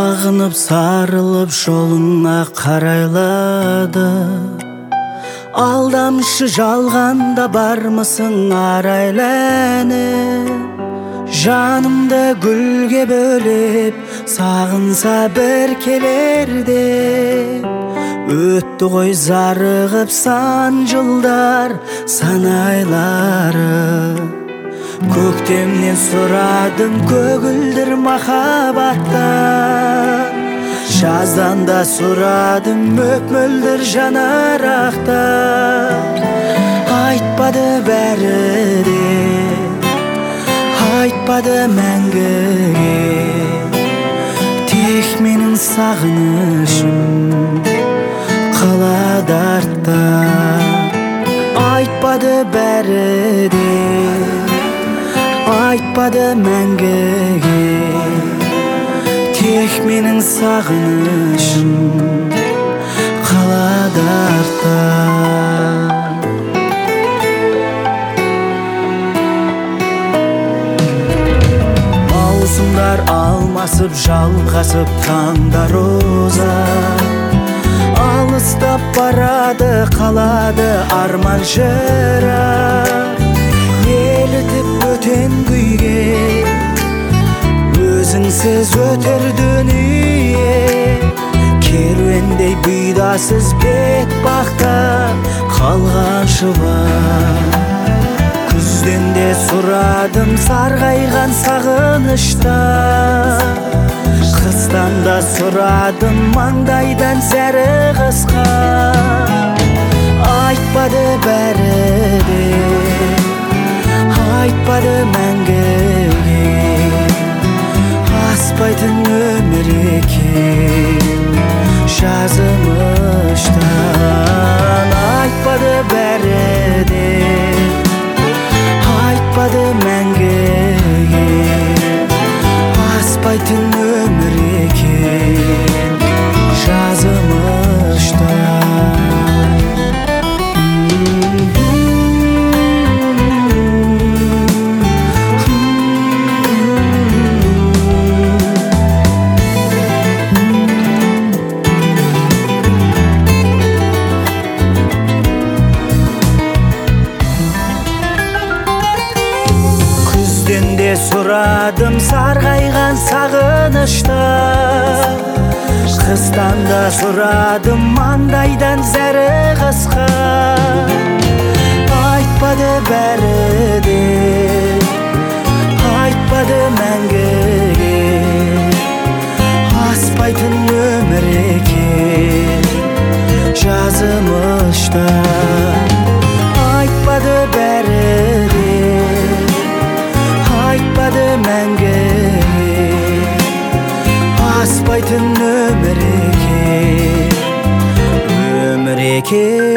Сағынып сарылып жолыңа қарайлады. Алдамшы жалғанда бармысың арайланып? Жанымды гүлге бөлеп сағынса бір келерде. Өтті ғой зарығып сан жылдар, сан айлары. Көктемнен сұрадым көгілдір махаббаттан. Жаздан да сұрадым мөп-мөлдір жанарақтан. Айтпады бәрі де, айтпады мәңгіге. Тек менің сағынышым қалады артта. Айтпады бәрі де, айтпады мәңгіге. Тек менің сағынышым қалады артта. Маусымдар алмасып жалғасып таңдар озар. Алыстап барады қалады арман жырақ. Елітіп өтен күйге өзіңсіз өтер дүние. Керуендей бұйдасыз бет бақта қалған шұбар. Күзден де сұрадым сарғайған сағыныштан. Қыстан да сұрадым маңдайдан зәрі қысқа. Айтпады бәрі де, айтпады мәңгіге. Аспайтын өмір екен жазымыштан. Айтпады бәрі де, айтпады мәңгіге. Аспайтын өмір екен жазымыштан. Сұрадым сарғайған сағыныштан. Қыстан да сұрадым маңдайдан зәрі қысқа. Айтпады бәрі де, айтпады мәңгіге. Аспайтын өмір екен жазымыштан. Айтпады бәрі де, айтпады мәңгіге. Аспайтын өмір екен, өмір екен.